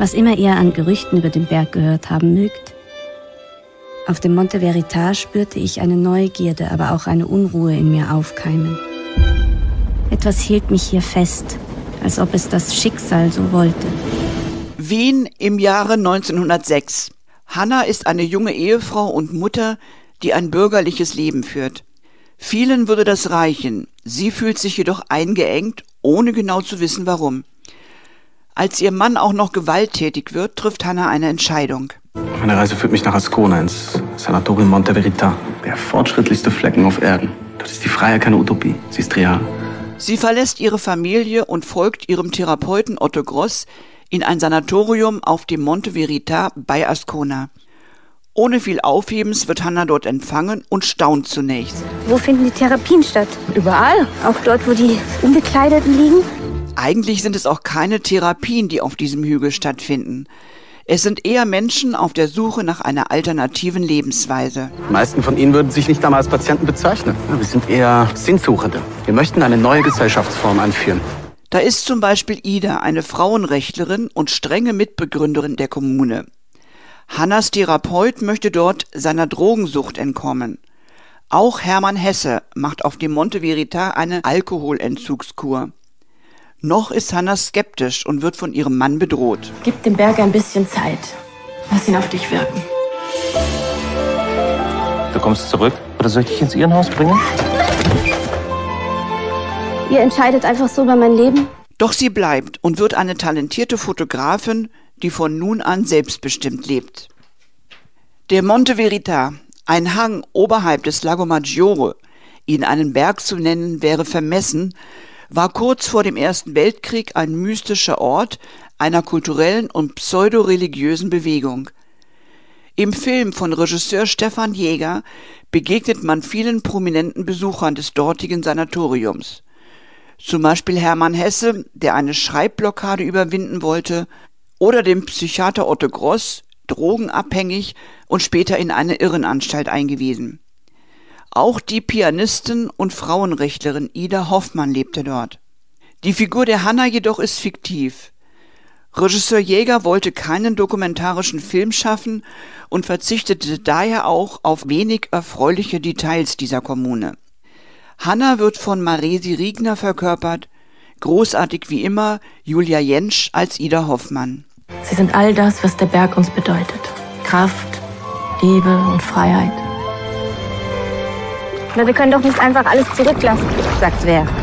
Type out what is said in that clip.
Was immer ihr an Gerüchten über den Berg gehört haben mögt, auf dem Monte Verita spürte ich eine Neugierde, aber auch eine Unruhe in mir aufkeimen. Etwas hielt mich hier fest, als ob es das Schicksal so wollte. Wien im Jahre 1906. Hanna ist eine junge Ehefrau und Mutter, die ein bürgerliches Leben führt. Vielen würde das reichen. Sie fühlt sich jedoch eingeengt, ohne genau zu wissen, warum. Als ihr Mann auch noch gewalttätig wird, trifft Hanna eine Entscheidung. Meine Reise führt mich nach Ascona, ins Sanatorium Monte Verita. Der fortschrittlichste Flecken auf Erden. Dort ist die Freiheit keine Utopie, sie ist real. Sie verlässt ihre Familie und folgt ihrem Therapeuten Otto Gross in ein Sanatorium auf dem Monte Verita bei Ascona. Ohne viel Aufhebens wird Hanna dort empfangen und staunt zunächst. Wo finden die Therapien statt? Überall. Auch dort, wo die Unbekleideten liegen? Eigentlich sind es auch keine Therapien, die auf diesem Hügel stattfinden. Es sind eher Menschen auf der Suche nach einer alternativen Lebensweise. Die meisten von ihnen würden sich nicht einmal als Patienten bezeichnen. Wir sind eher Sinnsuchende. Wir möchten eine neue Gesellschaftsform einführen. Da ist zum Beispiel Ida, eine Frauenrechtlerin und strenge Mitbegründerin der Kommune. Hannas Therapeut möchte dort seiner Drogensucht entkommen. Auch Hermann Hesse macht auf dem Monte Verita eine Alkoholentzugskur. Noch ist Hanna skeptisch und wird von ihrem Mann bedroht. Gib dem Berg ein bisschen Zeit. Lass ihn auf dich wirken. Du kommst zurück? Oder soll ich dich ins Irrenhaus bringen? Ihr entscheidet einfach so über mein Leben? Doch sie bleibt und wird eine talentierte Fotografin, die von nun an selbstbestimmt lebt. Der Monte Verita, ein Hang oberhalb des Lago Maggiore, ihn einen Berg zu nennen, wäre vermessen, war kurz vor dem Ersten Weltkrieg ein mystischer Ort einer kulturellen und pseudoreligiösen Bewegung. Im Film von Regisseur Stefan Jäger begegnet man vielen prominenten Besuchern des dortigen Sanatoriums. Zum Beispiel Hermann Hesse, der eine Schreibblockade überwinden wollte, oder dem Psychiater Otto Gross, drogenabhängig und später in eine Irrenanstalt eingewiesen. Auch die Pianistin und Frauenrechtlerin Ida Hoffmann lebte dort. Die Figur der Hanna jedoch ist fiktiv. Regisseur Jäger wollte keinen dokumentarischen Film schaffen und verzichtete daher auch auf wenig erfreuliche Details dieser Kommune. Hanna wird von Maresi Riegner verkörpert, großartig wie immer Julia Jentsch als Ida Hoffmann. Sie sind all das, was der Berg uns bedeutet. Kraft, Liebe und Freiheit. Aber wir können doch nicht einfach alles zurücklassen. Sagt wer?